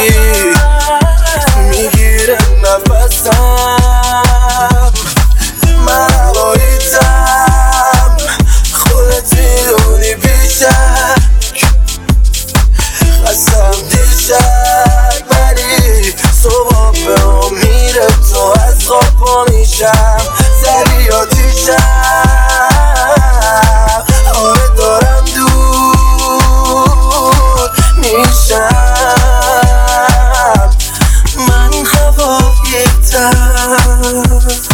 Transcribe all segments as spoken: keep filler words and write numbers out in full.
میگیره نفسم، من هواییتم خودت میدونی بیشتر، خستم دیشب ولی صبح به امید تو از خواب پا میشم، سری آتیشم، آره دارم دور میشم، من هواییتم.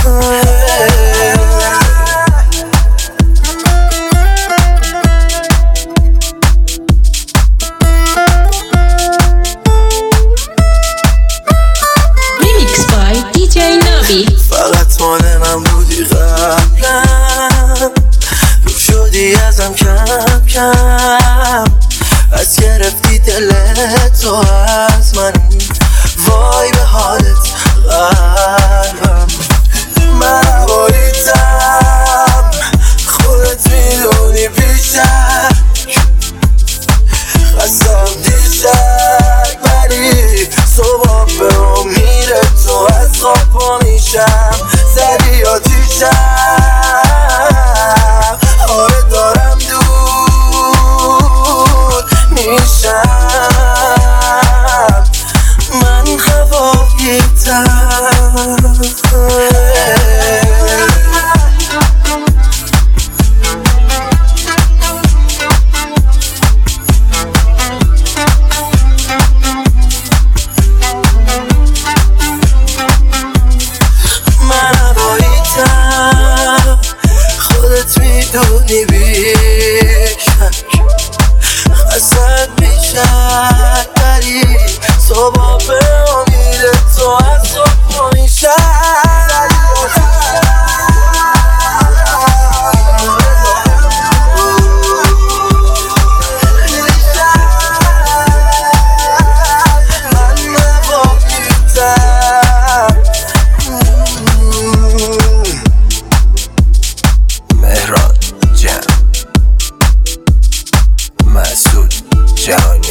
فقط مال من بودی قبلا، دور شدی ازم کم کم، از گرفتی دلتو از من، وای به حالت قلبم، من هواییتم خودت میدونی بیشتر، خستم دیشب ولی صبح به امید تو از خواب پا میشم، سری آتیشم، آره دارم دور میشم، من هواییتم. میدونی بیشک خستت میشد ولی صبح به امید تو از صبح میشد، مسعود جهانی.